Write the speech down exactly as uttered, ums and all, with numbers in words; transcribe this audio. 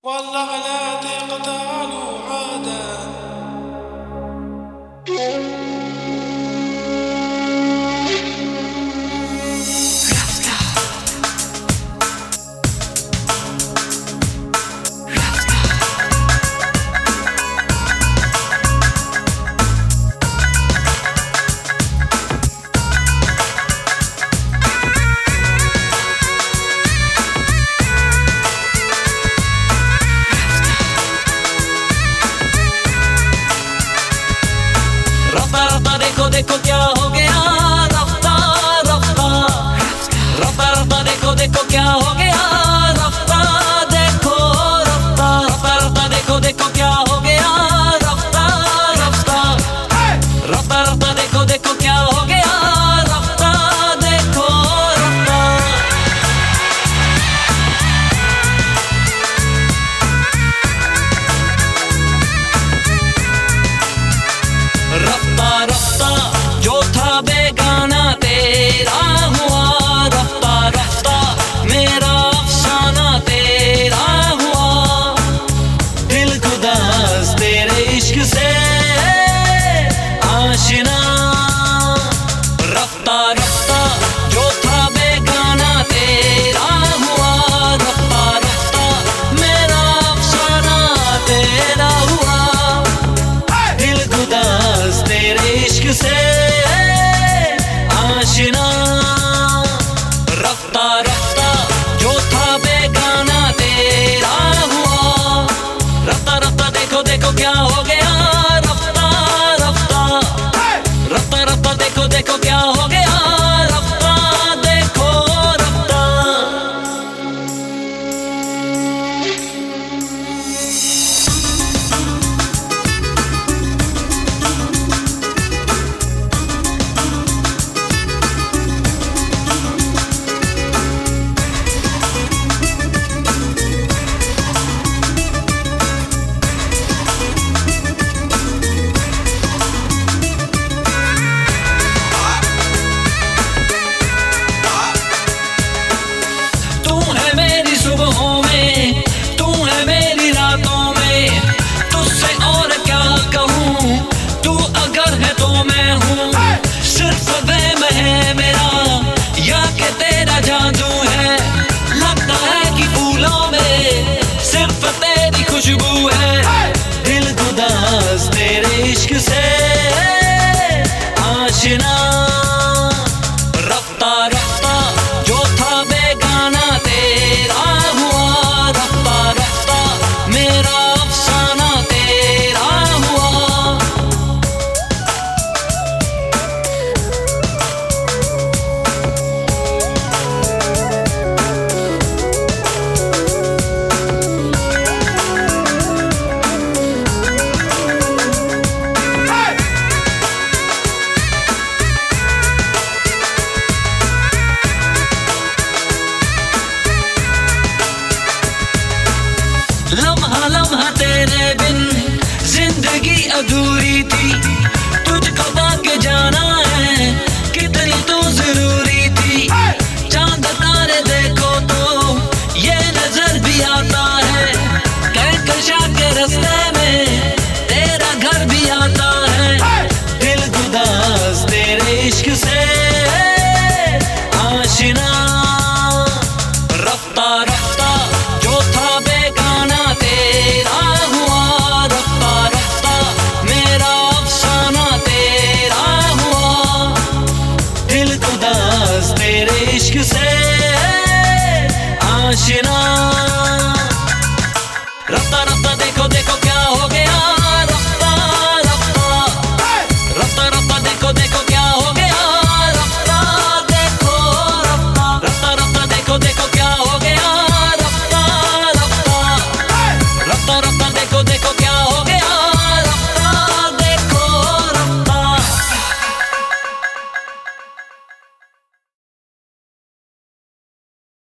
والله لا تقطع له عاده. देखो देखो क्या हो गया, रफ्ता रफ्ता रफ्ता रफ्ता देखो देखो क्या हो गया, रफ्ता देखो रफ्ता रफ्ता रफ्ता देखो देखो क्या हो गया, रफ्ता रफ्ता रफ्ता रफ्ता देखो देखो क्या हो गया, रफ्ता देखो रफ्ता रफ्ता जो था बेगाना तेरा हुआ, रफ्ता रफ्ता मेरा अफसाना तेरा हुआ, दिल खुदास तेरे इश्क से आशिना। रफ्ता रफ्ता जो था बेगाना तेरा हुआ, रफ्ता रफ्ता मेरा अफसाना तेरा हुआ, दिल खुदास तेरे इश्क से आशिना। रफ्ता रफ्ता जो था बेगाना तेरा हुआ, रफ्ता रफ्ता देखो देखो क्या हो गया, रफ्ता रफ्ता रफ्ता रफ्ता देखो देखो क्या हो गया, रफ्ता देखो रफ्ता। सुबहों में तू है मेरी रातों में, तुझसे और क्या कहूँ, तू अगर है तो मैं हूँ, सिर्फ वहम है मेरा या कि तेरा जादू है, लगता है कि फूलों में सिर्फ तेरी खुशबू है, दिल खुदास तेरे इश्क से आशिना। रफ्ता रफ्ता जो था बेगाना तेरा हुआ, रफ्ता रफ्ता मेरा अफसाना तेरा हुआ, लम्हा लम्हा तेरे बिन जिंदगी अधूरी थी, तुझको पाके जाना है कितनी तू जरूरी थी, चांद तारे देखो तो ये नजर भी आता है, कहकशा के रास्ते में तेरा घर भी आता है, दिल खुदास तेरे इश्क से आशिना। रफ्ता रफ्ता जो था बेगाना तेरा हुआ, रफ्ता रफ्ता मेरा अफसाना तेरा हुआ, दिल खुदास तेरे इश्क से आशिना। रफ्ता रफ्ता देखो देखो